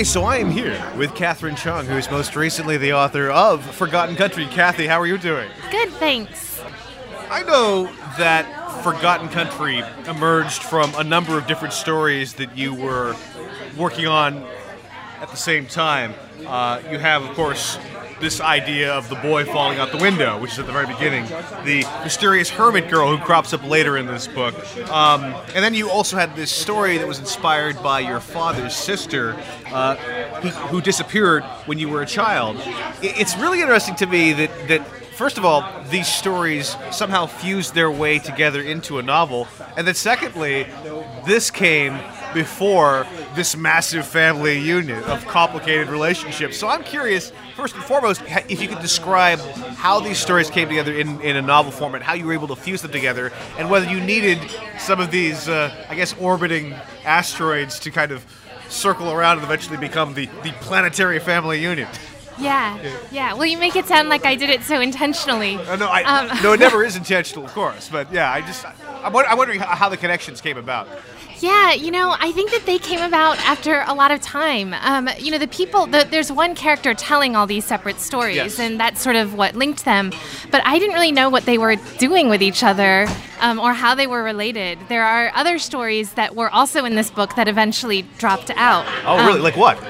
so I am here with Catherine Chung, who is most recently the author of Forgotten Country. Kathy, how are you doing? Good, thanks. I know that Forgotten Country emerged from a number of different stories that you were working on at the same time. You have, of course, this idea of the boy falling out the window, which is at the very beginning, the mysterious hermit girl who crops up later in this book. And then you also had this story that was inspired by your father's sister, who disappeared when you were a child. It's really interesting to me that first of all, these stories somehow fused their way together into a novel, and then secondly, this came before this massive family union of complicated relationships. So I'm curious, first and foremost, if you could describe how these stories came together in a novel format, how you were able to fuse them together, and whether you needed some of these, orbiting asteroids to kind of circle around and eventually become the planetary family union. Yeah. Well, you make it sound like I did it so intentionally. No, it never is intentional, of course. But yeah, I'm wondering how the connections came about. Yeah, I think that they came about after a lot of time. There's one character telling all these separate stories, yes, and that's sort of what linked them. But I didn't really know what they were doing with each other or how they were related. There are other stories that were also in this book that eventually dropped out. Oh, really? Like what?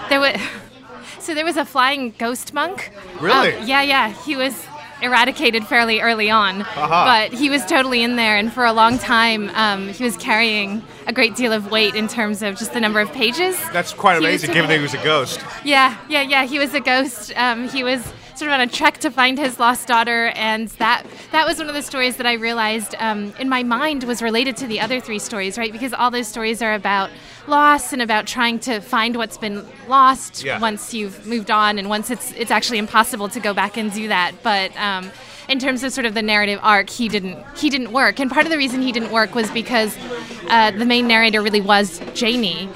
There was a flying ghost monk. Really? Yeah. He was eradicated fairly early on, but he was totally in there, and for a long time he was carrying a great deal of weight in terms of just the number of pages. That's quite amazing, given that he was a ghost. Yeah, he was a ghost. He was sort of on a trek to find his lost daughter, and that was one of the stories that I realized in my mind was related to the other three stories, right? Because all those stories are about loss and about trying to find what's been lost once you've moved on, and once it's actually impossible to go back and do that. But in terms of sort of the narrative arc, he didn't work, and part of the reason he didn't work was because the main narrator really was Janie,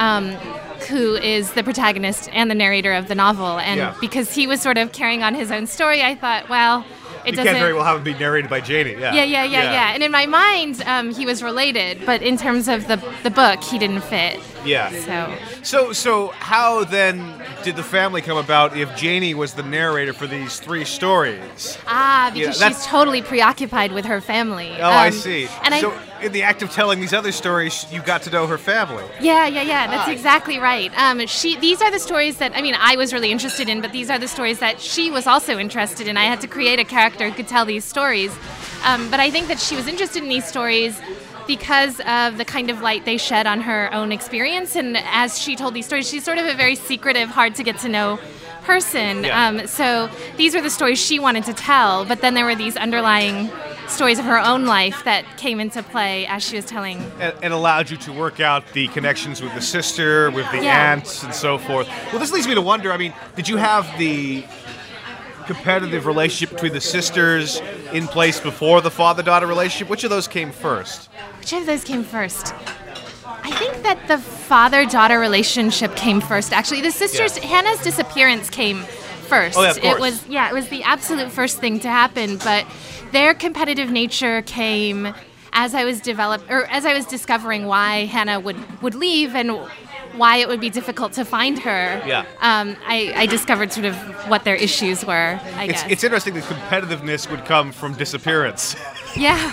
who is the protagonist and the narrator of the novel, and because he was sort of carrying on his own story, I thought, well, you can't very well have it be narrated by Janie. Yeah. And in my mind, he was related, but in terms of the book, he didn't fit. Yeah. So how then did the family come about if Janie was the narrator for these three stories? Because she's totally preoccupied with her family. Oh, I see. In the act of telling these other stories, you got to know her family. Yeah. That's exactly right. These are the stories that, I was really interested in, but these are the stories that she was also interested in. I had to create a character who could tell these stories. But I think that she was interested in these stories because of the kind of light they shed on her own experience. And as she told these stories, she's sort of a very secretive, hard to get to know person. So these were the stories she wanted to tell, but then there were these underlying stories of her own life that came into play as she was telling. And allowed you to work out the connections with the sister, with the aunts, and so forth. Well, this leads me to wonder, did you have the competitive relationship between the sisters in place before the father-daughter relationship? Which of those came first? Which of those came first? I think that the father-daughter relationship came first, actually. The sisters, Hannah's disappearance came first. Oh, yeah, of course. It was the absolute first thing to happen, but their competitive nature came as I was discovering why Hannah would leave and why it would be difficult to find her. I discovered sort of what their issues were, I guess. It's interesting that competitiveness would come from disappearance. Yeah,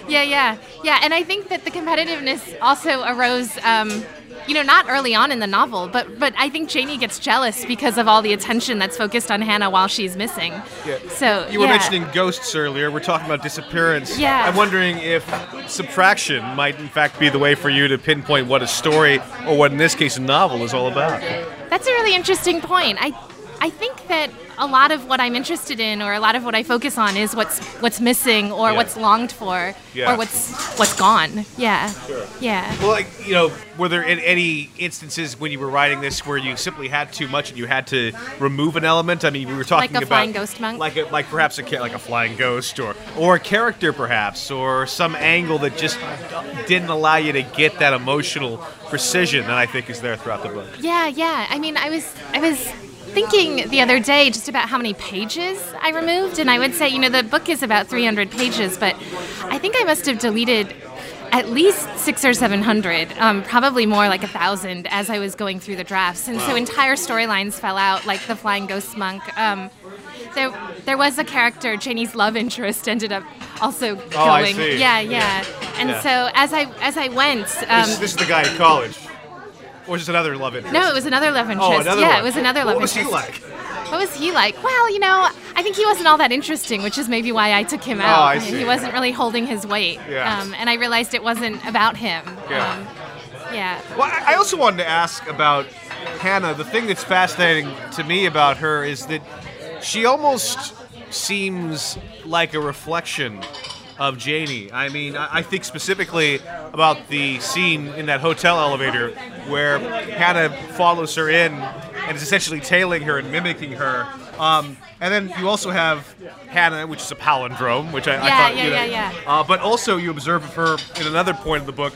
and I think that the competitiveness also arose, not early on in the novel, but I think Janie gets jealous because of all the attention that's focused on Hannah while she's missing. Yeah. So you were mentioning ghosts earlier. We're talking about disappearance. Yeah. I'm wondering if subtraction might in fact be the way for you to pinpoint what a story, or what in this case a novel, is all about. That's a really interesting point. I think that a lot of what I'm interested in, or a lot of what I focus on, is what's missing, or what's longed for, or what's gone. Yeah. Sure. Yeah. Well, were there any instances when you were writing this where you simply had too much and you had to remove an element? We were talking about like a flying ghost monk, like perhaps like a flying ghost, or a character perhaps, or some angle that just didn't allow you to get that emotional precision that I think is there throughout the book. Yeah. I was thinking the other day just about how many pages I removed, and I would say, the book is about 300 pages, but I think I must have deleted at least 600 or 700, probably more like 1,000 as I was going through the drafts. And so entire storylines fell out, like the Flying Ghost Monk. There was a character, Janie's love interest, ended up also going. Oh, I see. Yeah. And so as I went, this is the guy in college, or just another love interest? no, it was another love interest. Oh, another yeah, one. it was another love What was interest. he like? What was he like? Well, I think he wasn't all that interesting, which is maybe why I took him out. I see. He wasn't really holding his weight. Yeah. And I realized it wasn't about him. Yeah. Yeah. Well, I also wanted to ask about Hannah. The thing that's fascinating to me about her is that she almost seems like a reflection of Janie. I mean, I think specifically about the scene in that hotel elevator where Hannah follows her in and is essentially tailing her and mimicking her. And then you also have Hannah, which is a palindrome, which I thought, Yeah. but also you observe of her in another point of the book,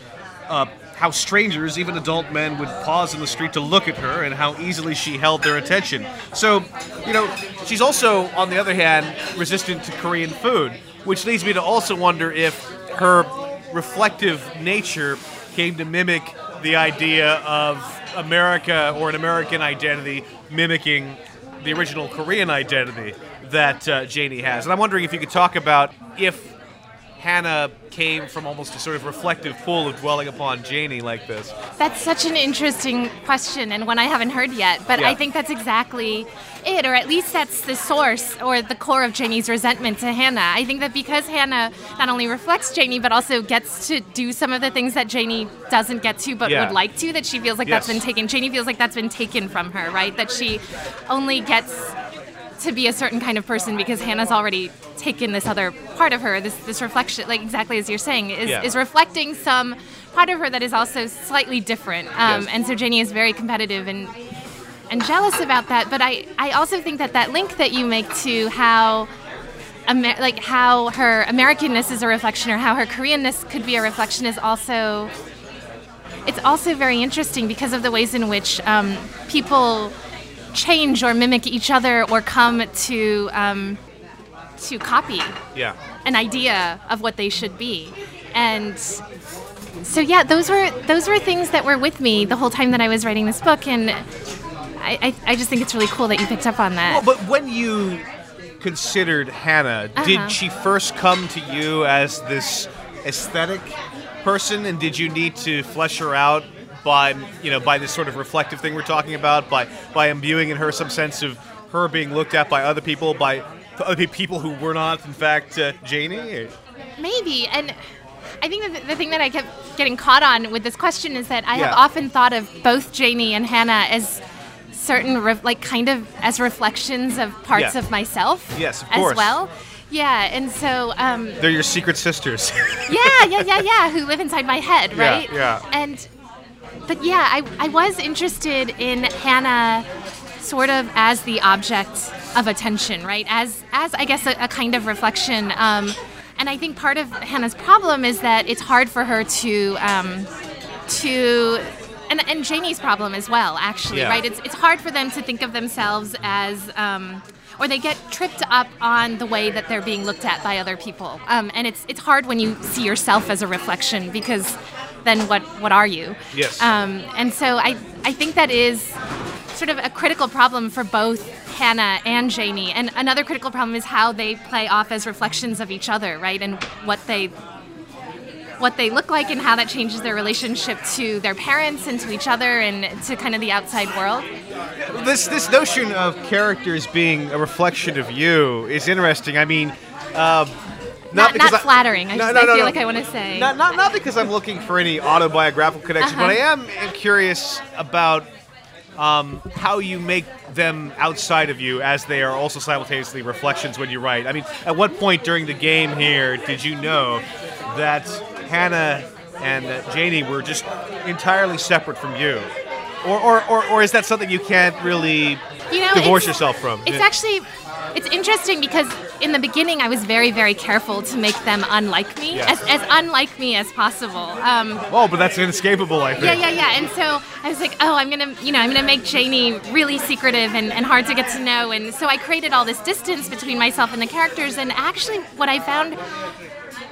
how strangers, even adult men, would pause in the street to look at her and how easily she held their attention. So, she's also, on the other hand, resistant to Korean food, which leads me to also wonder if her reflective nature came to mimic the idea of America or an American identity mimicking the original Korean identity that Janie has. And I'm wondering if you could talk about if Hannah came from almost a sort of reflective pool of dwelling upon Janie like this. That's such an interesting question and one I haven't heard yet, but Yeah. I think that's exactly it, or at least that's the source or the core of Janie's resentment to Hannah. I think that because Hannah not only reflects Janie, but also gets to do some of the things that Janie doesn't get to but Yeah. would like to, that she feels like Yes. that's been taken. Janie feels like that's been taken from her, right? That she only gets to be a certain kind of person because Hannah's already taken this other part of her, this reflection, like exactly as you're saying, is reflecting some part of her that is also slightly different. Yes. And so Janie is very competitive and jealous about that. But I also think that link that you make to how how her Americanness is a reflection or how her Koreanness could be a reflection is also, it's also very interesting because of the ways in which people change or mimic each other or come to copy an idea of what they should be. And so those were things that were with me the whole time that I was writing this book, and I just think it's really cool that you picked up on that. Well, but when you considered Hannah, did she first come to you as this aesthetic person, and did you need to flesh her out by this sort of reflective thing we're talking about, by imbuing in her some sense of her being looked at by other people, by other people who were not, in fact, Janie? Maybe, and I think that the thing that I kept getting caught on with this question is that I have often thought of both Janie and Hannah as certain, kind of as reflections of parts of myself. Yes, of course. As well. Yeah, and so... they're your secret sisters. Yeah, who live inside my head, right? Yeah. But I was interested in Hannah sort of as the object of attention, right? As I guess a kind of reflection. And I think part of Hannah's problem is that it's hard for her to and Janie's problem as well, actually, right? It's hard for them to think of themselves as or they get tripped up on the way that they're being looked at by other people. And it's hard when you see yourself as a reflection, because then what are you? Yes. And so I think that is sort of a critical problem for both Hannah and Janie. And another critical problem is how they play off as reflections of each other, right? And what they look like and how that changes their relationship to their parents and to each other and to kind of the outside world. This notion of characters being a reflection of you is interesting. I mean, not flattering. I feel like I want to say. Not because I'm looking for any autobiographical connection, but I am curious about how you make them outside of you as they are also simultaneously reflections when you write. I mean, at what point during the game here did you know that Hannah and Janie were just entirely separate from you? Or is that something you can't really divorce yourself from? It's actually, it's interesting because in the beginning I was very, very careful to make them unlike me, as unlike me as possible. But that's inescapable, I think. Yeah. And so I was like, I'm gonna make Janie really secretive and hard to get to know. And so I created all this distance between myself and the characters. And actually, what I found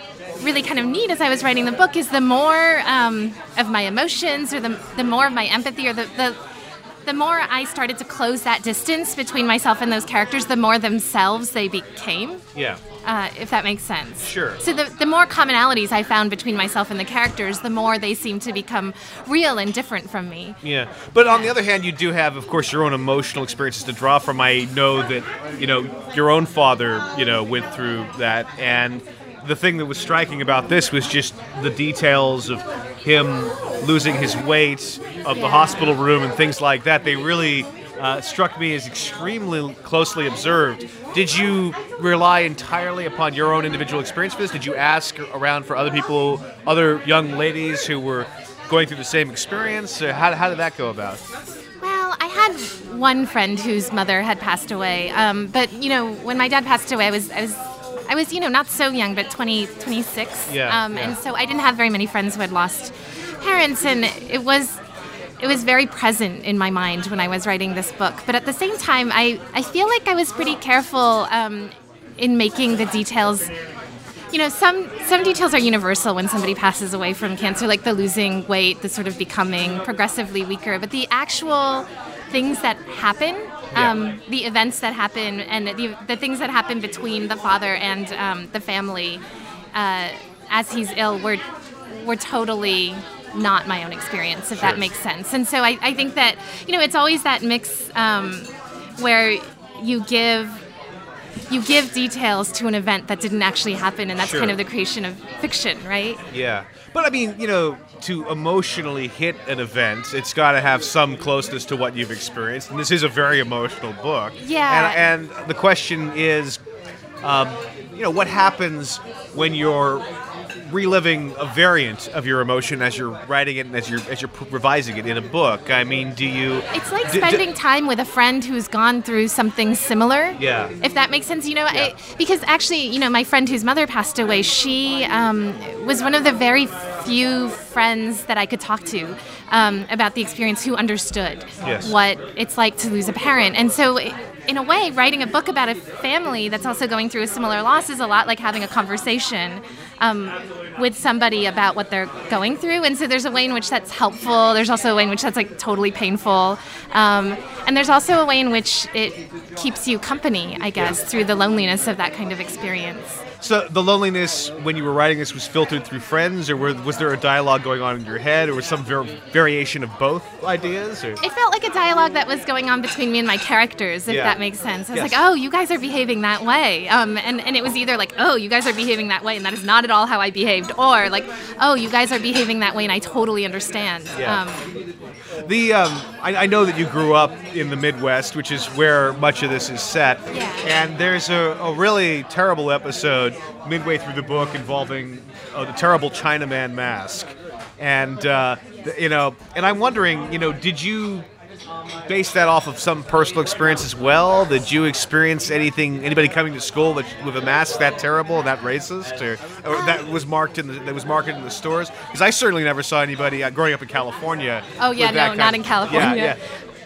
really kind of neat as I was writing the book is the more of my emotions, or the more of my empathy, or the more I started to close that distance between myself and those characters, the more themselves they became. Yeah. If that makes sense. Sure. So the more commonalities I found between myself and the characters, the more they seem to become real and different from me. Yeah. But on the other hand, you do have, of course, your own emotional experiences to draw from. I know that, your own father, went through that. And the thing that was striking about this was just the details of him losing his weight, of the hospital room and things like that. They really struck me as extremely closely observed. Did you rely entirely upon your own individual experience for this? Did you ask around for other people, other young ladies who were going through the same experience? How did that go about? Well, I had one friend whose mother had passed away. But when my dad passed away, I was not so young, but 26. Yeah. And so I didn't have very many friends who had lost parents, and it was very present in my mind when I was writing this book. But at the same time, I feel like I was pretty careful in making the details. Some details are universal when somebody passes away from cancer, like the losing weight, the sort of becoming progressively weaker. But the actual things that happen, the events that happen, and the things that happen between the father and the family as he's ill were totally not my own experience, if that makes sense. And so I think that, it's always that mix where you give details to an event that didn't actually happen, and that's kind of the creation of fiction, right? Yeah. But I mean, to emotionally hit an event, it's got to have some closeness to what you've experienced. And this is a very emotional book. Yeah. And the question is, what happens when you're reliving a variant of your emotion as you're writing it and as you're revising it in a book? I mean, do you... It's like spending time with a friend who's gone through something similar. Yeah. If that makes sense. Because actually, my friend whose mother passed away, she was one of the very few friends that I could talk to about the experience who understood what it's like to lose a parent. And so, in a way, writing a book about a family that's also going through a similar loss is a lot like having a conversation with somebody about what they're going through. And so there's a way in which that's helpful. There's also a way in which that's like totally painful. And there's also a way in which it keeps you company, I guess, through the loneliness of that kind of experience. So the loneliness when you were writing this was filtered through friends, or was there a dialogue going on in your head, or was some variation of both ideas? Or? It felt like a dialogue that was going on between me and my characters, if that makes sense. I was like, oh, you guys are behaving that way. And it was either like, oh, you guys are behaving that way, and that is not at all how I behaved, or like, oh, you guys are behaving that way, and I totally understand. Yeah. I know that you grew up in the Midwest, which is where much of this is set. Yeah. And there's a really terrible episode midway through the book involving the terrible Chinaman mask. And, and I'm wondering, did you base that off of some personal experience as well? Did you experience anybody coming to school with a mask that terrible and that racist, or that was marketed in the stores? Because I certainly never saw anybody growing up in California. Oh yeah, no, not in California.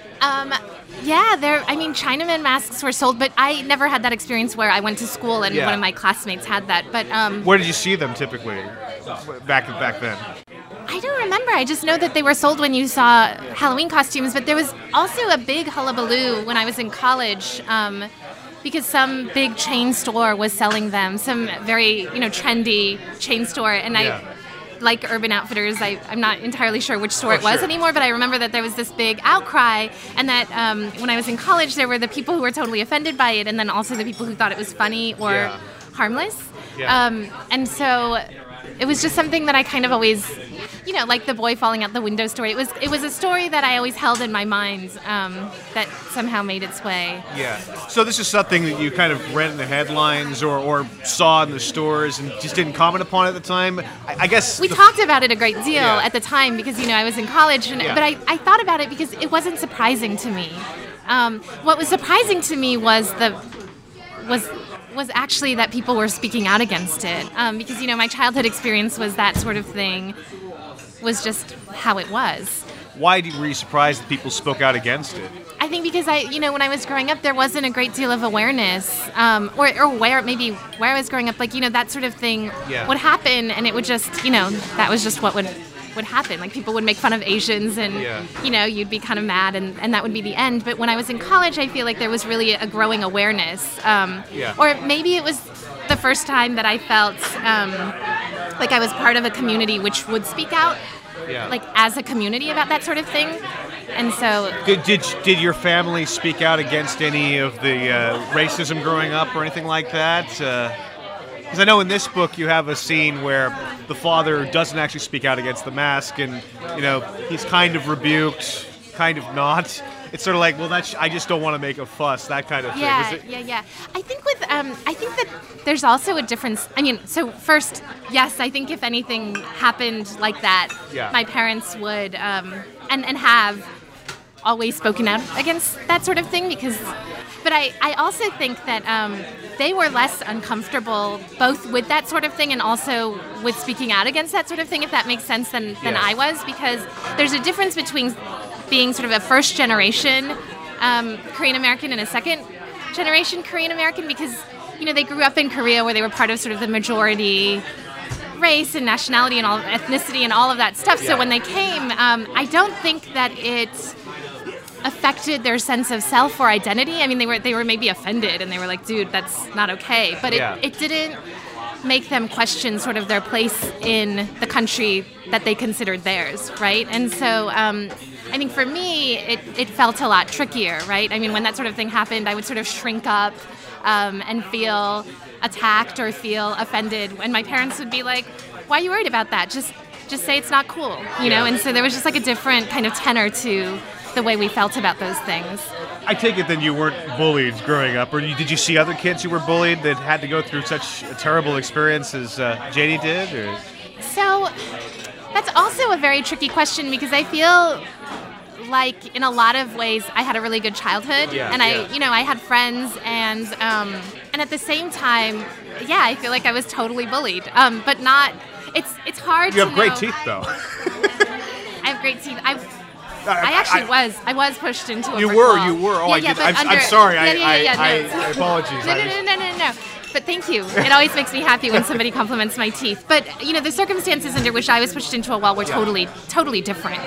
Yeah. Chinaman masks were sold, but I never had that experience where I went to school and one of my classmates had that. But where did you see them typically back then? I don't remember. I just know that they were sold when you saw Halloween costumes, but there was also a big hullabaloo when I was in college because some big chain store was selling them, some very, trendy chain store, and I like Urban Outfitters. I'm not entirely sure which store it was anymore, but I remember that there was this big outcry, and that when I was in college, there were the people who were totally offended by it, and then also the people who thought it was funny or harmless. Yeah. And so it was just something that I kind of always, like the boy falling out the window story. It was a story that I always held in my mind that somehow made its way. Yeah. So this is something that you kind of read in the headlines or saw in the stores and just didn't comment upon at the time. I guess we talked about it a great deal at the time because I was in college, but I thought about it because it wasn't surprising to me. What was surprising to me was actually that people were speaking out against it. Because, my childhood experience was that sort of thing, was just how it was. Why were you surprised that people spoke out against it? I I think because when I was growing up, there wasn't a great deal of awareness, or maybe where I was growing up, like, that sort of thing would happen, and it would just, that was just what would happen. Like, people would make fun of Asians, and you'd be kind of mad, and that would be the end. But when I was in college, I feel like there was really a growing awareness, or maybe it was the first time that I felt like I was part of a community which would speak out, like, as a community about that sort of thing. And so, did your family speak out against any of the racism growing up or anything like that? Because I know in this book you have a scene where the father doesn't actually speak out against the mask, and he's kind of rebuked, kind of not. It's sort of like, well, I just don't want to make a fuss, that kind of thing. Yeah. I think that there's also a difference. I mean, so first, yes, I think if anything happened like that, my parents would and have always spoken out against that sort of thing, but I also think that they were less uncomfortable both with that sort of thing and also with speaking out against that sort of thing, if that makes sense, than I was, because there's a difference between being sort of a first generation Korean American and a second generation Korean American, because they grew up in Korea where they were part of sort of the majority race and nationality and all ethnicity and all of that stuff. So when they came, I don't think that it affected their sense of self or identity. I mean, they were maybe offended, and they were like, dude, that's not okay. But it didn't make them question sort of their place in the country that they considered theirs, right? And so I think for me, it felt a lot trickier, right? I mean, when that sort of thing happened, I would sort of shrink up and feel attacked or feel offended, and my parents would be like, why are you worried about that? Just say it's not cool, you know? And so there was just like a different kind of tenor to the way we felt about those things. I take it then you weren't bullied growing up, or did you see other kids who were bullied that had to go through such a terrible experience as JD did? Or? So that's also a very tricky question, because I feel like in a lot of ways I had a really good childhood, and I had friends, and at the same time, I feel like I was totally bullied, but not. It's hard. You have great teeth, though. I have great teeth. I was pushed into a You brick were. wall. Oh, yeah, I'm sorry. No. Apologies. No. But thank you. It always makes me happy when somebody compliments my teeth. But, the circumstances under which I was pushed into a wall were totally different.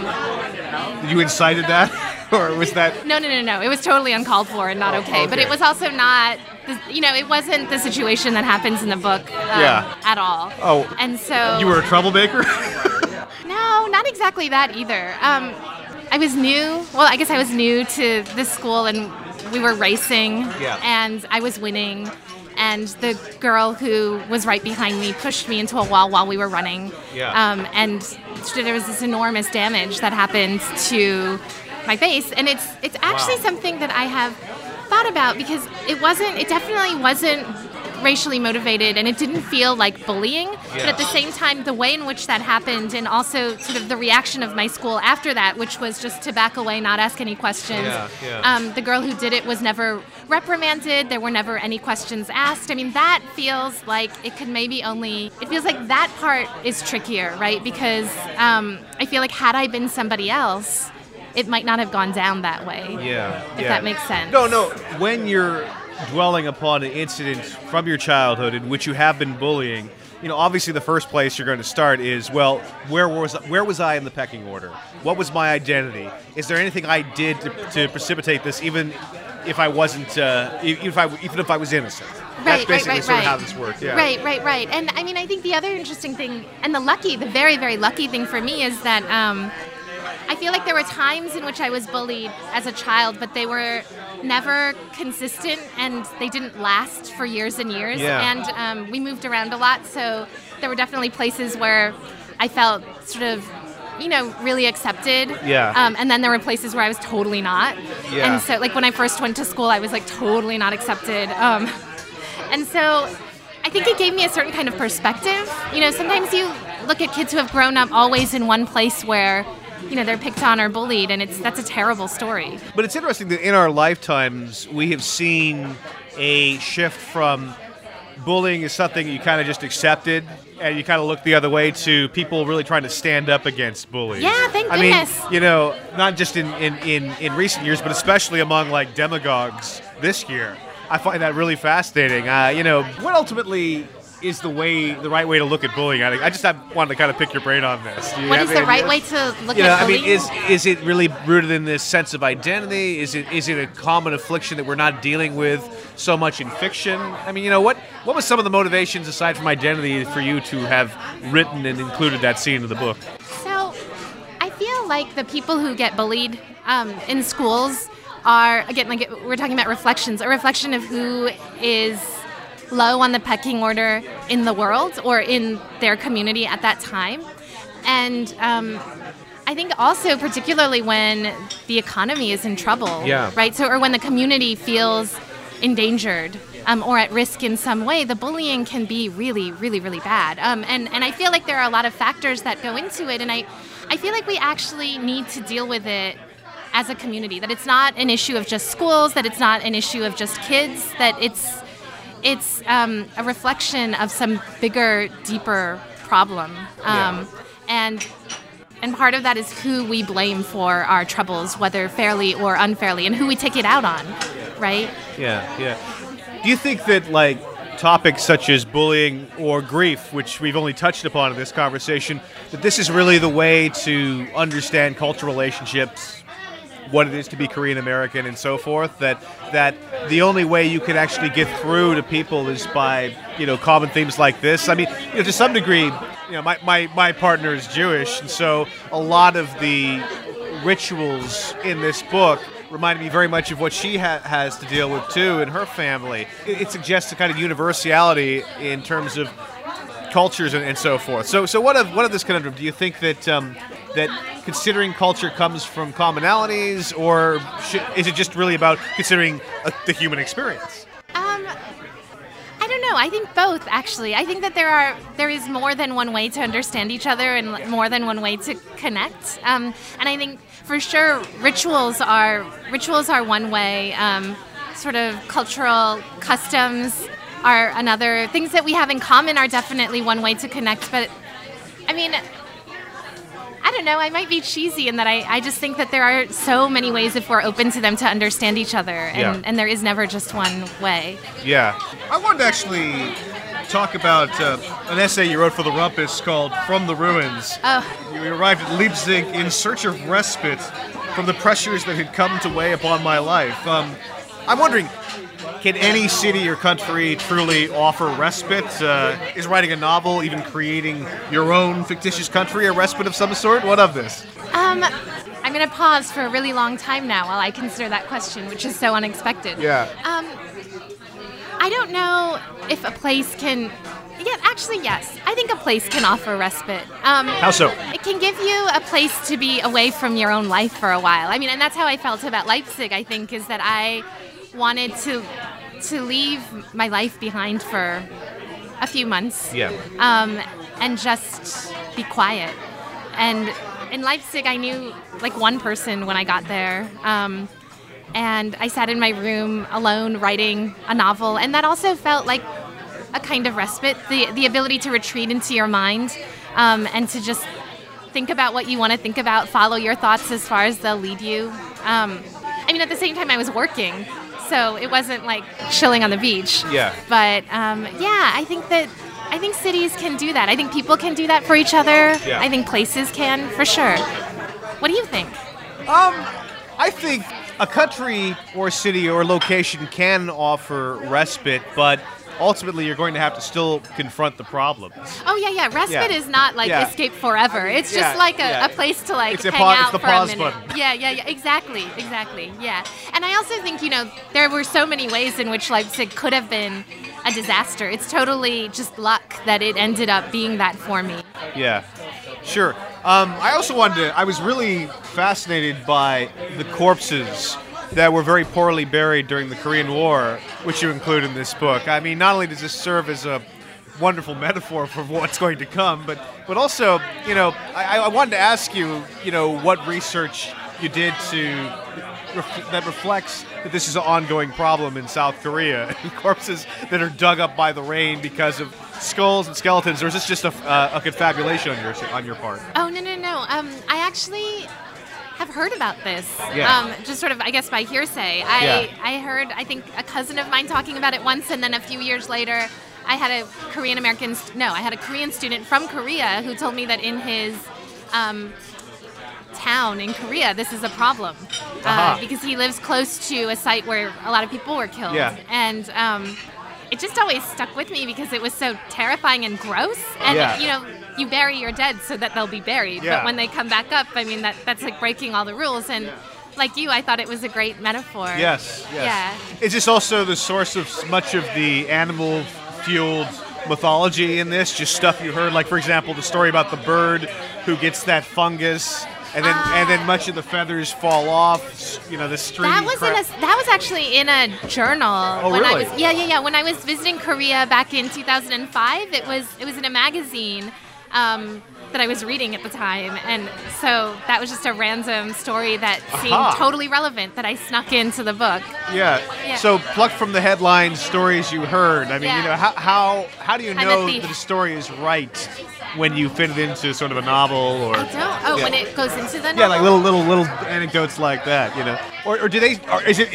You incited that? Or was that... No. It was totally uncalled for and not okay. But it was also not... it wasn't the situation that happens in the book at all. Oh. And so... You were a troublemaker? No, not exactly that either. I was new. Well, I guess I was new to this school, and we were racing, and I was winning, and the girl who was right behind me pushed me into a wall while we were running. And there was this enormous damage that happened to my face, and it's actually something that I have thought about, because it definitely wasn't racially motivated, and it didn't feel like bullying, but at the same time, the way in which that happened, and also sort of the reaction of my school after that, which was just to back away, not ask any questions. The girl who did it was never reprimanded. There were never any questions asked. I mean, that feels like it feels like that part is trickier, right? Because I feel like had I been somebody else, it might not have gone down that way. If that makes sense. No. When you're dwelling upon an incident from your childhood in which you have been bullying, obviously the first place you're going to start is, well, where was I in the pecking order? What was my identity? Is there anything I did to precipitate this, even if I wasn't, even if I was innocent? That's basically sort of how this worked. Right. And I mean, I think the other interesting thing, and the very, very lucky thing for me, is that I feel like there were times in which I was bullied as a child, but they were never consistent, and they didn't last for years and years. And we moved around a lot, so there were definitely places where I felt sort of, really accepted. And then there were places where I was totally not. And so, like, when I first went to school, I was like totally not accepted. And so I think it gave me a certain kind of perspective. Sometimes you look at kids who have grown up always in one place where they're picked on or bullied, and that's a terrible story. But it's interesting that in our lifetimes, we have seen a shift from bullying is something you kind of just accepted, and you kind of look the other way to people really trying to stand up against bullies. Yeah, thank I goodness. mean, not just in recent years, but especially among like demagogues this year. I find that really fascinating. What ultimately is the right way to look at bullying? I just wanted to kind of pick your brain on this. What is the right way to look at bullying? Is it really rooted in this sense of identity? Is it a common affliction that we're not dealing with so much in fiction? I mean, what was some of the motivations aside from identity for you to have written and included that scene in the book? So, I feel like the people who get bullied in schools are, again, like we're talking about reflections, a reflection of who is low on the pecking order in the world or in their community at that time. And I think also particularly when the economy is in trouble, right? So, or when the community feels endangered or at risk in some way, the bullying can be really, really, really bad. And I feel like there are a lot of factors that go into it, and I feel like we actually need to deal with it as a community, that it's not an issue of just schools, that it's not an issue of just kids, that it's a reflection of some bigger, deeper problem. And part of that is who we blame for our troubles, whether fairly or unfairly, and who we take it out on, right? Yeah. Do you think that, like, topics such as bullying or grief, which we've only touched upon in this conversation, that this is really the way to understand cultural relationships, what it is to be Korean American and so forth, that the only way you can actually get through to people is by, common themes like this? I mean, to some degree, my partner is Jewish, and so a lot of the rituals in this book reminded me very much of what she has to deal with too in her family. It suggests a kind of universality in terms of cultures and so forth. So what of this conundrum? Do you think that considering culture comes from commonalities, or is it just really about considering the human experience? I don't know. I think both, actually. I think that there is more than one way to understand each other and more than one way to connect. And I think for sure rituals are one way. Sort of cultural customs are another. Things that we have in common are definitely one way to connect. But I mean, I don't know, I might be cheesy in that I just think that there are so many ways if we're open to them to understand each other, and there is never just one way. Yeah. I wanted to actually talk about an essay you wrote for The Rumpus called From the Ruins. Oh. You arrived at Leipzig in search of respite from the pressures that had come to weigh upon my life. I'm wondering, can any city or country truly offer respite? Is writing a novel, even creating your own fictitious country, a respite of some sort? What of this? I'm going to pause for a really long time now while I consider that question, which is so unexpected. Yeah. I don't know if a place can... Yeah, actually, yes. I think a place can offer respite. How so? It can give you a place to be away from your own life for a while. I mean, and that's how I felt about Leipzig, I think, is that I wanted to leave my life behind for a few months. Yeah. And just be quiet. And in Leipzig, I knew like one person when I got there. And I sat in my room alone writing a novel. And that also felt like a kind of respite, the ability to retreat into your mind and to just think about what you want to think about, follow your thoughts as far as they'll lead you. I mean, at the same time, I was working, so it wasn't like chilling on the beach. Yeah. But I think cities can do that. I think people can do that for each other. Yeah. I think places can, for sure. What do you think? I think a country or city or location can offer respite, but ultimately you're going to have to still confront the problems. Oh, yeah. Respite is not like escape forever. It's just like a place to like hang out for a minute. Button. Yeah. Exactly. Yeah. And I also think, there were so many ways in which Leipzig could have been a disaster. It's totally just luck that it ended up being that for me. Yeah, sure. I was really fascinated by the corpses that were very poorly buried during the Korean War, which you include in this book. I mean, not only does this serve as a wonderful metaphor for what's going to come, but also, I wanted to ask you, what research you did that reflects that this is an ongoing problem in South Korea. Corpses that are dug up by the rain because of skulls and skeletons, or is this just a confabulation on your part? Oh, no. I actually have heard about this. Yeah. Just sort of, I guess, by hearsay. I heard, I think, a cousin of mine talking about it once, and then a few years later, I had a Korean student from Korea who told me that in his town in Korea, this is a problem. Because he lives close to a site where a lot of people were killed. Yeah. And it just always stuck with me because it was so terrifying and gross. And, you bury your dead so that they'll be buried. Yeah. But when they come back up, I mean, that's like breaking all the rules. And like you, I thought it was a great metaphor. Yes. Yeah. Is this also the source of much of the animal-fueled mythology in this? Just stuff you heard, like, for example, the story about the bird who gets that fungus, and then much of the feathers fall off. The stringy That was actually in a journal. Oh, when really? When I was visiting Korea back in 2005, it was in a magazine that I was reading at the time, and so that was just a random story that seemed totally relevant that I snuck into the book. Yeah. So plucked from the headlines, stories you heard. I mean, how do you know that the story is right when you fit it into sort of a novel? Or I don't. Oh, when it goes into the novel. Yeah, like little anecdotes like that. Or do they? Or is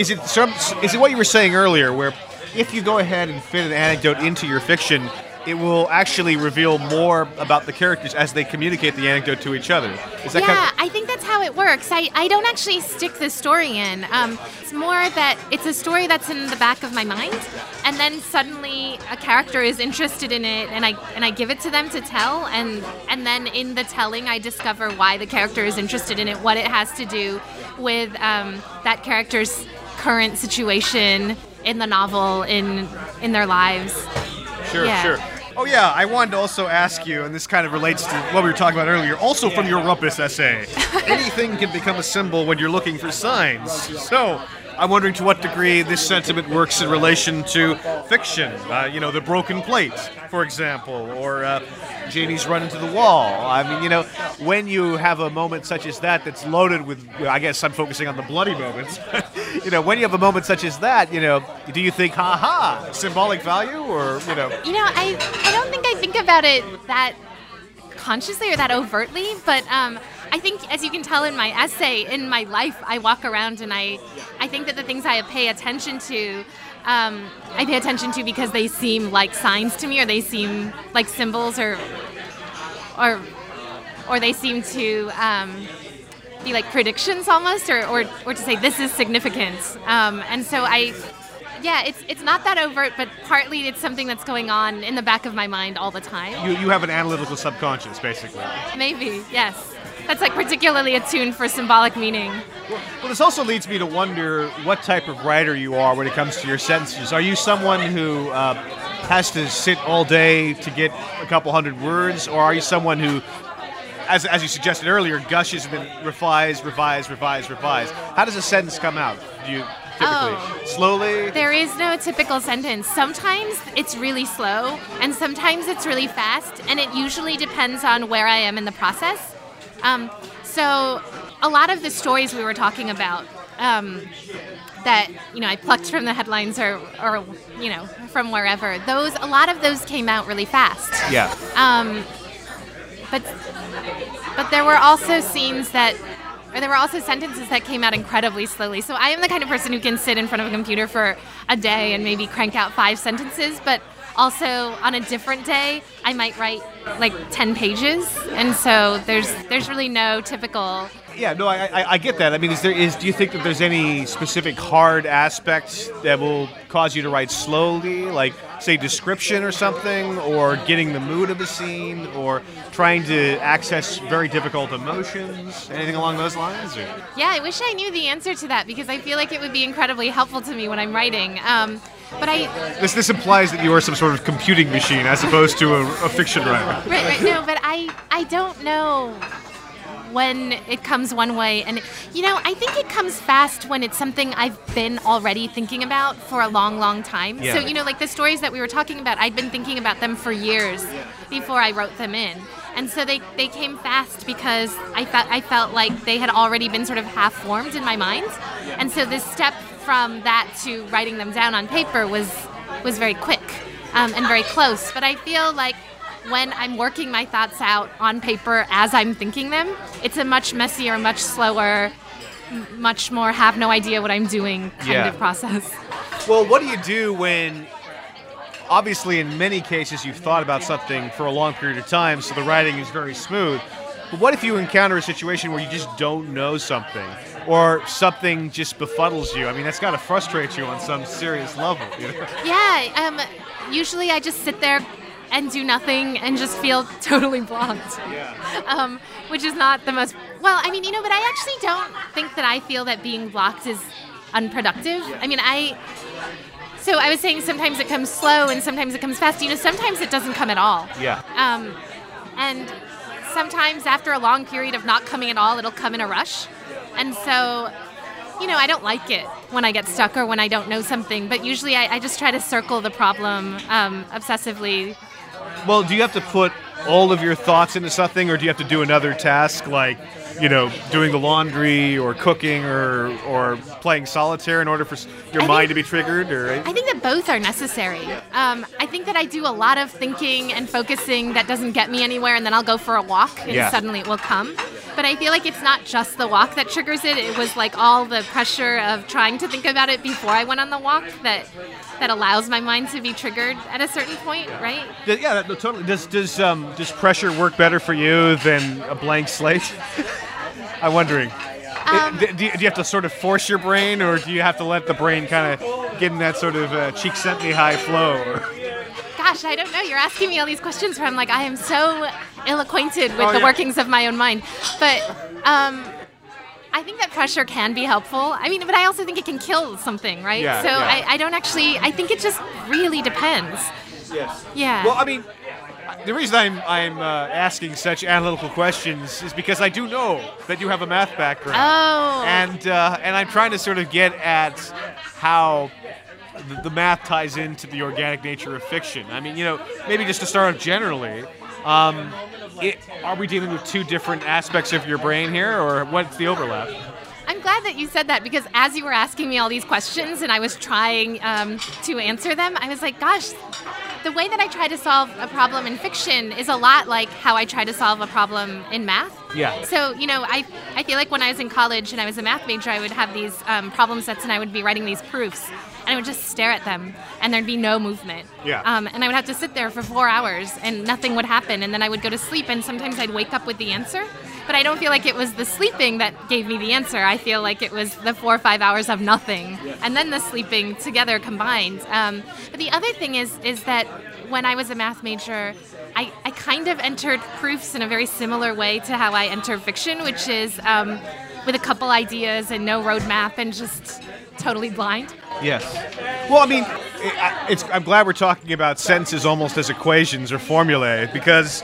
it what you were saying earlier, where if you go ahead and fit an anecdote into your fiction, it will actually reveal more about the characters as they communicate the anecdote to each other. Is that I think that's how it works. I don't actually stick the story in. It's more that it's a story that's in the back of my mind, and then suddenly a character is interested in it, and I give it to them to tell, and then in the telling I discover why the character is interested in it, what it has to do with that character's current situation in the novel, in their lives. Sure. Oh, yeah, I wanted to also ask you, and this kind of relates to what we were talking about earlier, also from your Rumpus essay. Anything can become a symbol when you're looking for signs. So, I'm wondering to what degree this sentiment works in relation to fiction. The broken plate, for example, or Janie's run into the wall. I mean, when you have a moment such as that that's loaded with, I guess I'm focusing on the bloody moments, when you have a moment such as that, do you think, symbolic value, or, I don't think I think about it that consciously or that overtly, but I think, as you can tell in my essay, in my life, I walk around and I think that the things I pay attention to, I pay attention to because they seem like signs to me, or they seem like symbols, or they seem to be like predictions almost, or to say this is significant. And so it's not that overt, but partly it's something that's going on in the back of my mind all the time. You have an analytical subconscious, basically. Maybe, yes. That's like particularly attuned for symbolic meaning. Well, this also leads me to wonder what type of writer you are when it comes to your sentences. Are you someone who has to sit all day to get a couple hundred words, or are you someone who, as you suggested earlier, gushes and then revise? How does a sentence come out? Do you typically slowly? There is no typical sentence. Sometimes it's really slow, and sometimes it's really fast, and it usually depends on where I am in the process. So a lot of the stories we were talking about that I plucked from the headlines or from wherever, a lot of those came out really fast. Yeah. But there were also sentences that came out incredibly slowly. So I am the kind of person who can sit in front of a computer for a day and maybe crank out 5 sentences, but also on a different day I might write like 10 pages, and so there's really no typical. Yeah, no, I get that. I mean, do you think that there's any specific hard aspects that will cause you to write slowly, like, say, description or something, or getting the mood of the scene, or trying to access very difficult emotions? Anything along those lines? Or? Yeah, I wish I knew the answer to that, because I feel like it would be incredibly helpful to me when I'm writing. But This implies that you are some sort of computing machine as opposed to a fiction writer. Right. No, but I don't know when it comes one way, and I think it comes fast when it's something I've been already thinking about for a long, long time. Yeah. So like the stories that we were talking about, I'd been thinking about them for years before I wrote them in, And so they came fast because I felt like they had already been sort of half formed in my mind. And so this step from that to writing them down on paper was very quick and very close. But I feel like when I'm working my thoughts out on paper as I'm thinking them, it's a much messier, much slower, much more have no idea what I'm doing kind of process. Well, what do you do when, obviously in many cases you've thought about something for a long period of time, so the writing is very smooth, but what if you encounter a situation where you just don't know something, or something just befuddles you? I mean, that's got to frustrate you on some serious level. You know? Yeah, usually I just sit there and do nothing and just feel totally blocked. Yeah. Which is not the most, well, I mean, but I actually don't think that I feel that being blocked is unproductive. I mean, so I was saying sometimes it comes slow and sometimes it comes fast. Sometimes it doesn't come at all. Yeah. And sometimes after a long period of not coming at all, it'll come in a rush. And so, I don't like it when I get stuck or when I don't know something, but usually I just try to circle the problem obsessively. Well, do you have to put all of your thoughts into something, or do you have to do another task like, doing the laundry or cooking or playing solitaire in order for your mind to be triggered? Or I think that both are necessary. I think that I do a lot of thinking and focusing that doesn't get me anywhere, and then I'll go for a walk and suddenly it will come. But I feel like it's not just the walk that triggers it. It was like all the pressure of trying to think about it before I went on the walk that allows my mind to be triggered at a certain point, right? Yeah, totally. Does pressure work better for you than a blank slate? I'm wondering. Do you have to sort of force your brain, or do you have to let the brain kind of get in that sort of Csikszentmihalyi flow? Gosh, I don't know. You're asking me all these questions where I'm like, I am so ill-acquainted with the workings of my own mind. But I think that pressure can be helpful. I mean, but I also think it can kill something, right? Yeah, so I don't actually, I think it just really depends. Yes. Yeah. Well, I mean, the reason I'm asking such analytical questions is because I do know that you have a math background. Oh. And I'm trying to sort of get at how the math ties into the organic nature of fiction. I mean, maybe just to start off generally, are we dealing with two different aspects of your brain here, or what's the overlap? I'm glad that you said that, because as you were asking me all these questions and I was trying to answer them, I was like, gosh, the way that I try to solve a problem in fiction is a lot like how I try to solve a problem in math. Yeah. So, I feel like when I was in college and I was a math major, I would have these problem sets and I would be writing these proofs. And I would just stare at them, and there'd be no movement. Yeah. And I would have to sit there for 4 hours, and nothing would happen. And then I would go to sleep, and sometimes I'd wake up with the answer. But I don't feel like it was the sleeping that gave me the answer. I feel like it was the 4 or 5 hours of nothing, and then the sleeping together combined. But the other thing is that when I was a math major, I kind of entered proofs in a very similar way to how I enter fiction, which is with a couple ideas and no roadmap and just totally blind. Yes. Well, I mean, I'm glad we're talking about sentences almost as equations or formulae, because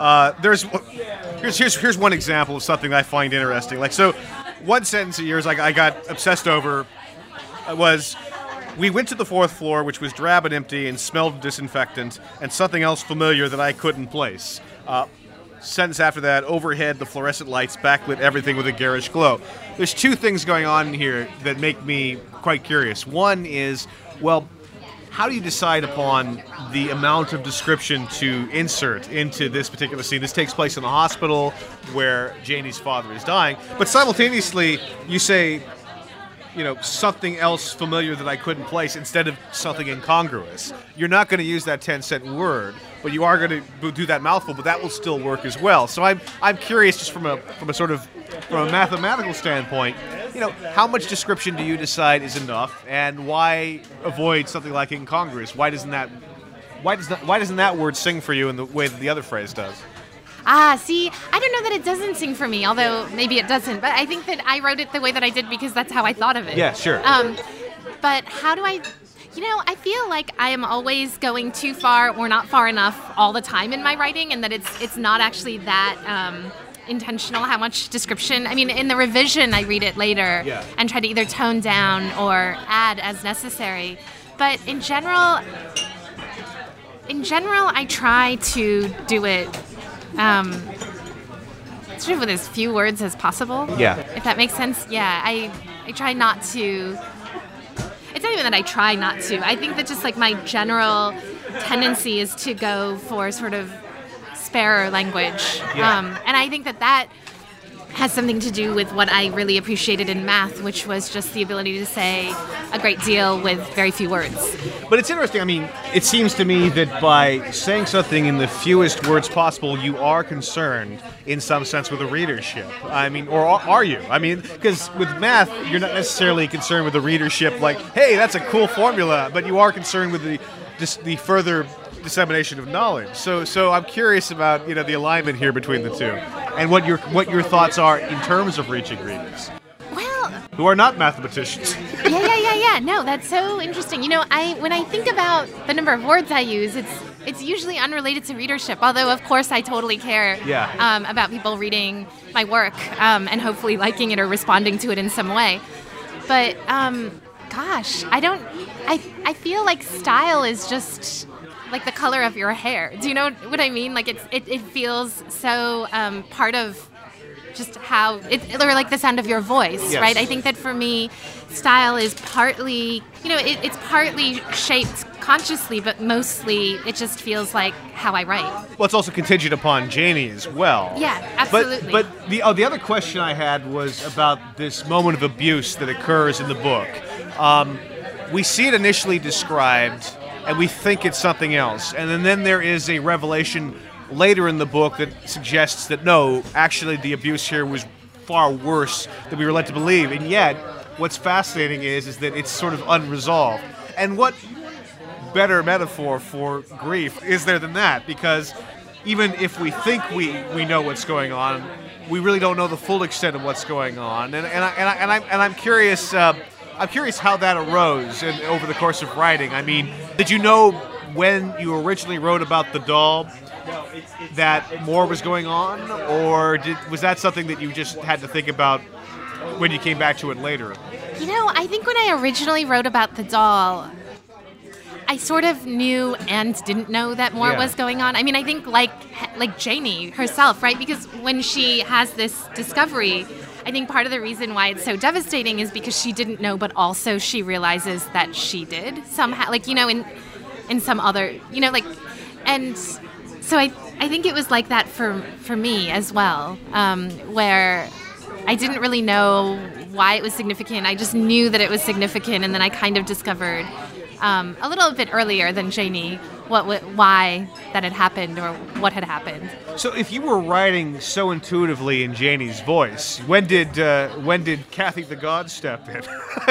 here's one example of something that I find interesting. Like, so one sentence of yours I got obsessed over was, we went to the 4th floor, which was drab and empty and smelled of disinfectant, and something else familiar that I couldn't place. Sentence after that, overhead, the fluorescent lights backlit everything with a garish glow. There's two things going on here that make me quite curious. One is, well, how do you decide upon the amount of description to insert into this particular scene? This takes place in the hospital where Janie's father is dying, but simultaneously you say, something else familiar that I couldn't place instead of something incongruous. You're not going to use that 10-cent word, but you are going to do that mouthful, but that will still work as well. So I'm curious, just from a mathematical standpoint, how much description do you decide is enough, and why avoid something like incongruous? Why doesn't that word sing for you in the way that the other phrase does? See, I don't know that it doesn't sing for me, although maybe it doesn't. But I think that I wrote it the way that I did because that's how I thought of it. Yeah, sure. But how do I... I feel like I am always going too far or not far enough all the time in my writing, and that it's not actually that intentional how much description. I mean, in the revision, I read it later and try to either tone down or add as necessary. But in general, I try to do it sort of with as few words as possible. Yeah. If that makes sense. Yeah, I try not to. It's not even that I try not to. I think that just like my general tendency is to go for sort of sparer language. Yeah. And I think that has something to do with what I really appreciated in math, which was just the ability to say a great deal with very few words. But it's interesting. I mean, it seems to me that by saying something in the fewest words possible, you are concerned, in some sense, with the readership. I mean, or are you? I mean, because with math, you're not necessarily concerned with the readership, like, hey, that's a cool formula, but you are concerned with the further dissemination of knowledge. So I'm curious about the alignment here between the two, and what your thoughts are in terms of reaching readers. Well, who are not mathematicians. Yeah. No, that's so interesting. When I think about the number of words I use, it's usually unrelated to readership. Although, of course, I totally care about people reading my work and hopefully liking it or responding to it in some way. But gosh, I feel like style is just like the color of your hair. Do you know what I mean? Like it feels so part of just how or like the sound of your voice, yes. Right? I think that for me, style is partly, it's partly shaped consciously, but mostly it just feels like how I write. Well, it's also contingent upon Janie as well. Yeah, absolutely. But the other question I had was about this moment of abuse that occurs in the book. We see it initially described, and we think it's something else. And then there is a revelation later in the book that suggests that no, actually the abuse here was far worse than we were led to believe. And yet, what's fascinating is that it's sort of unresolved. And what better metaphor for grief is there than that? Because even if we think we know what's going on, we really don't know the full extent of what's going on. And I'm curious. I'm curious how that arose over the course of writing. I mean, did you know when you originally wrote about the doll that more was going on, or was that something that you just had to think about when you came back to it later? I think when I originally wrote about the doll, I sort of knew and didn't know that more was going on. I mean, I think like Janie herself, right? Because when she has this discovery, I think part of the reason why it's so devastating is because she didn't know, but also she realizes that she did somehow, in some other, and so I think it was like that for me as well, where I didn't really know why it was significant. I just knew that it was significant, and then I kind of discovered a little bit earlier than Janie why that had happened or what had happened. So if you were writing so intuitively in Janie's voice, when did Kathy the God step in?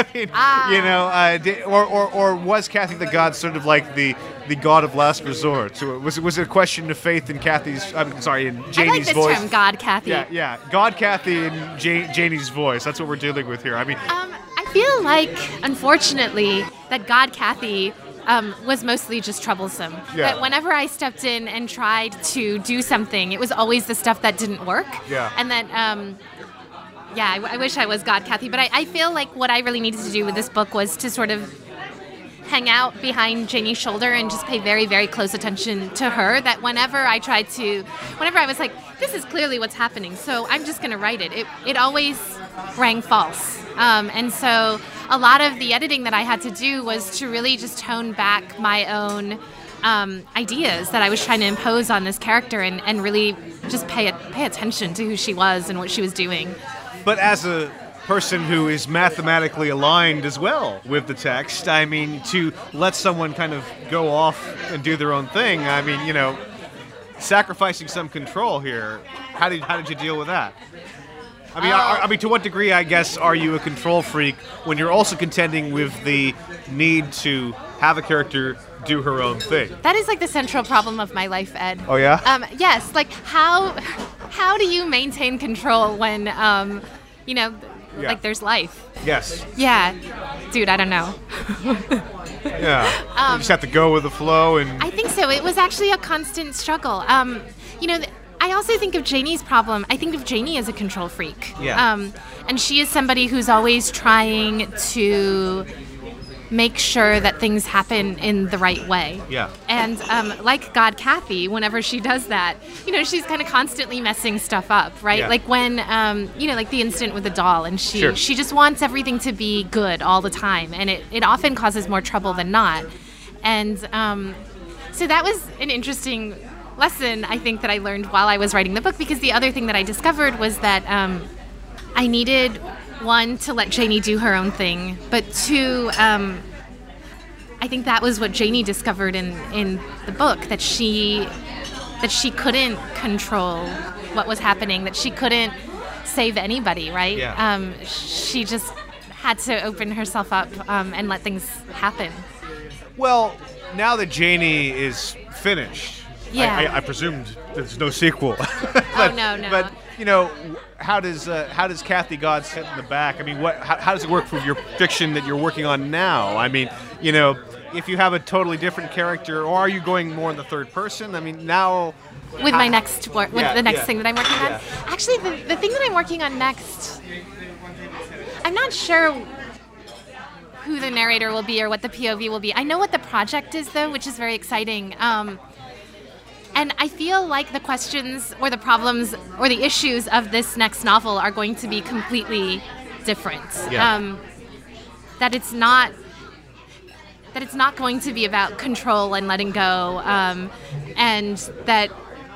I mean, or was Kathy the God sort of like the God of last resort? So was it a question of faith in Janie's voice? I like this term, God Kathy. Yeah, God Kathy in Janie's voice. That's what we're dealing with here. I mean, I feel like, unfortunately, that God Kathy was mostly just troublesome. Yeah. That whenever I stepped in and tried to do something, it was always the stuff that didn't work. Yeah. And then, I wish I was God Kathy, but I feel like what I really needed to do with this book was to sort of hang out behind Janie's shoulder and just pay very, very close attention to her, that whenever I was like, this is clearly what's happening, so I'm just going to write it, it always rang false. And so a lot of the editing that I had to do was to really just tone back my own ideas that I was trying to impose on this character and really just pay attention to who she was and what she was doing. But as a person who is mathematically aligned as well with the text, I mean, to let someone kind of go off and do their own thing, I mean, sacrificing some control here, how did you deal with that? I mean, to what degree, I guess, are you a control freak when you're also contending with the need to have a character do her own thing? That is like the central problem of my life, Ed. Oh, yeah? Yes, like how do you maintain control when, like there's life? Yes. Yeah. Dude, I don't know. Yeah. You just have to go with the flow and... I think so. It was actually a constant struggle. I also think of Janie's problem. I think of Janie as a control freak. Yeah. And she is somebody who's always trying to make sure that things happen in the right way. Yeah. And like God Kathy, whenever she does that, she's kind of constantly messing stuff up, right? Yeah. Like when, like the incident with the doll, and Sure. she just wants everything to be good all the time, and it often causes more trouble than not. And so that was an interesting lesson, I think, that I learned while I was writing the book, because the other thing that I discovered was that I needed, one, to let Janie do her own thing, but two, I think that was what Janie discovered in the book, that she couldn't control what was happening, that she couldn't save anybody, right? Yeah. She just had to open herself up and let things happen. Well, now that Janie is finished, Yeah. I presumed there's no sequel. Oh, no. But how does Kathy God sit in the back? I mean, how does it work for your fiction that you're working on now? I mean, if you have a totally different character, or are you going more in the third person? I mean, now With my next work, with the next yeah. thing that I'm working on. Yeah. Actually, the thing that I'm working on next, I'm not sure who the narrator will be or what the POV will be. I know what the project is, though, which is very exciting. And I feel like the questions or the problems or the issues of this next novel are going to be completely different. Yeah. That it's not going to be about control and letting go, and that.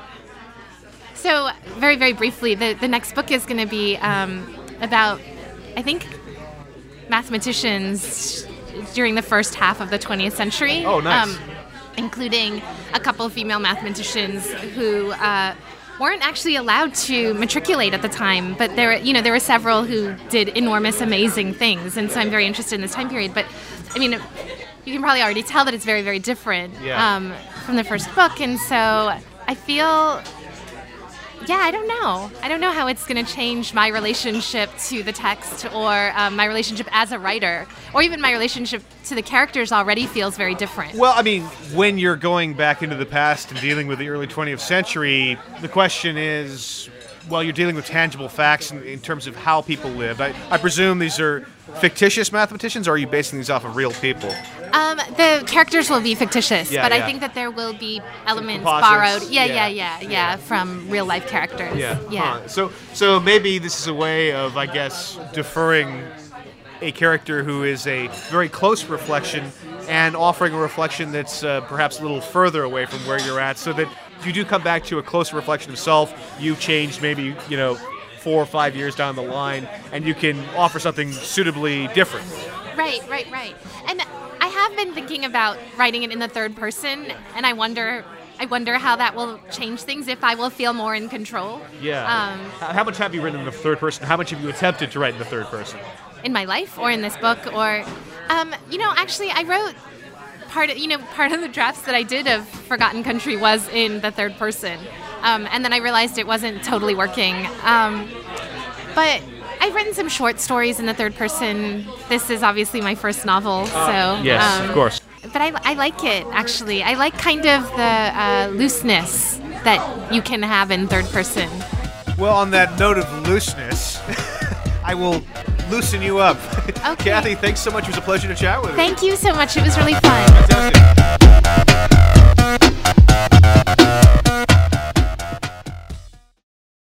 So very, very briefly, the next book is going to be about, I think, mathematicians during the first half of the 20th century. Oh, nice. Including a couple of female mathematicians who weren't actually allowed to matriculate at the time, but there were several who did enormous, amazing things, and so I'm very interested in this time period. But I mean, you can probably already tell that it's very, very different from the first book, and so I feel. Yeah, I don't know how it's going to change my relationship to the text, or my relationship as a writer, or even my relationship to the characters already feels very different. Well, I mean, when you're going back into the past and dealing with the early 20th century, the question is, well, you're dealing with tangible facts in terms of how people lived. I presume these are fictitious mathematicians, or are you basing these off of real people? The characters will be fictitious, Yeah, but yeah. I think that there will be elements Composites. borrowed. Yeah. Yeah, from real life characters. Yeah. Huh. So maybe this is a way of, I guess, deferring a character who is a very close reflection and offering a reflection that's perhaps a little further away from where you're at, so that you do come back to a closer reflection of self. You've changed maybe, 4 or 5 years down the line, and you can offer something suitably different. Right. And I have been thinking about writing it in the third person, and I wonder how that will change things, if I will feel more in control. Yeah. How much have you written in the third person? How much have you attempted to write in the third person? In my life, or in this book, or actually I wrote part of the drafts that I did of Forgotten Country was in the third person, and then I realized it wasn't totally working, but I've written some short stories in the third person. This is obviously my first novel, so Yes, of course. but I like it, actually. I like kind of the looseness that you can have in third person. Well, on that note of looseness, I will loosen you up. Okay. Kathy, thanks so much. It was a pleasure to chat with you. Thank you so much. It was really fun. Fantastic.